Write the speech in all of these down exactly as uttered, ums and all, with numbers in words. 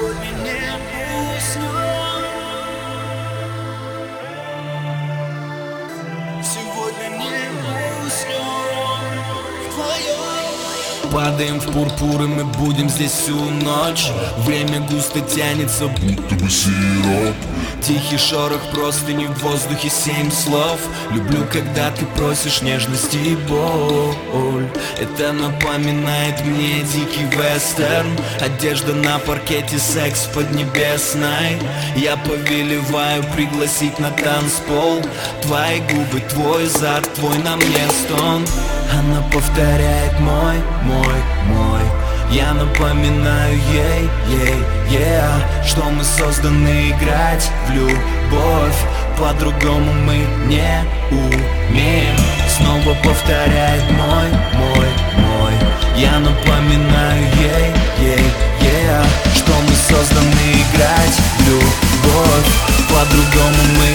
сегодня не уснем. Сегодня не уснем вдвоем. Падаем в пурпур, и мы будем здесь всю ночь. Время густо тянется, будто бы сироп. Тихий шорох простыни, в воздухе семь слов. Люблю, когда ты просишь нежности и боль. Это напоминает мне дикий вестерн. Одежда на паркете, секс в поднебесной. Я повелеваю пригласить на танцпол. Твои губы, твой зад, твой на мне стон. Она повторяет мой, мой, мой. Я напоминаю ей, ей, yeah, что мы созданы играть в любовь. По-другому мы не умеем. Снова повторяет мой, мой, мой. Я напоминаю ей, ей, yeah, что мы созданы играть в любовь. По-другому мы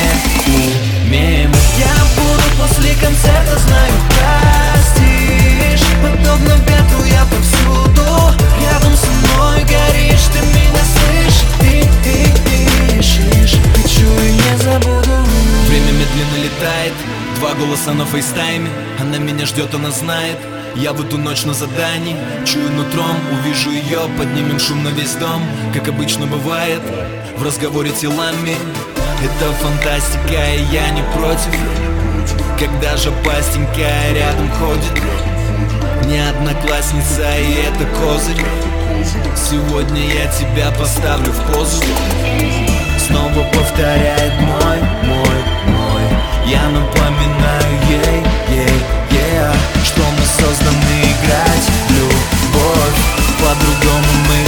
не умеем. Я буду после концерта, знаю, простишь. Подобно ветру я повсюду. Рядом со мной горишь, ты меня слышишь. Ты, ты дышишь, хочу и не забуду. Время медленно летает, два голоса на фейстайме. Она меня ждет, она знает. Я в эту ночь на задании. Чую нутром, увижу ее, поднимем шум на весь дом. Как обычно бывает, в разговоре телами. Это фантастика, и я не против. Когда же пастенькая рядом ходит. Не одноклассница, и это козырь. Сегодня я тебя поставлю в позу. Снова повторяет мой, мой, мой. Я напоминаю ей, ей, yeah, что мы созданы играть в любовь. По-другому мы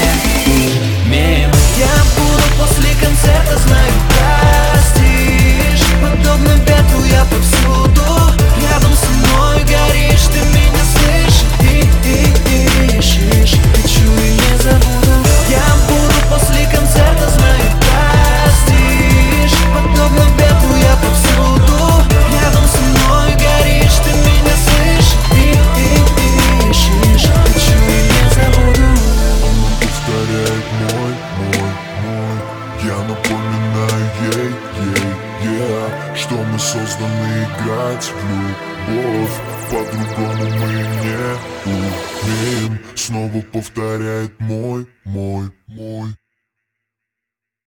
не умеем. Я буду после концерта, знаю, простишь. Подобно ветру я повсюду. Рядом со мной горишь, ты меня слышишь. Ты, ты дышишь, хочу и не забуду. Я буду после концерта, знаю, простишь. Подобно ветру я повсюду. Рядом со мной горишь, ты меня слышишь. Ты, ты дышишь, хочу и не забуду. Повторяет мой, мой, мой. Я напоминаю ей, ей, yeah, что мы созданы играть в любовь. По-другому мы не умеем. Снова повторяет мой, мой, мой.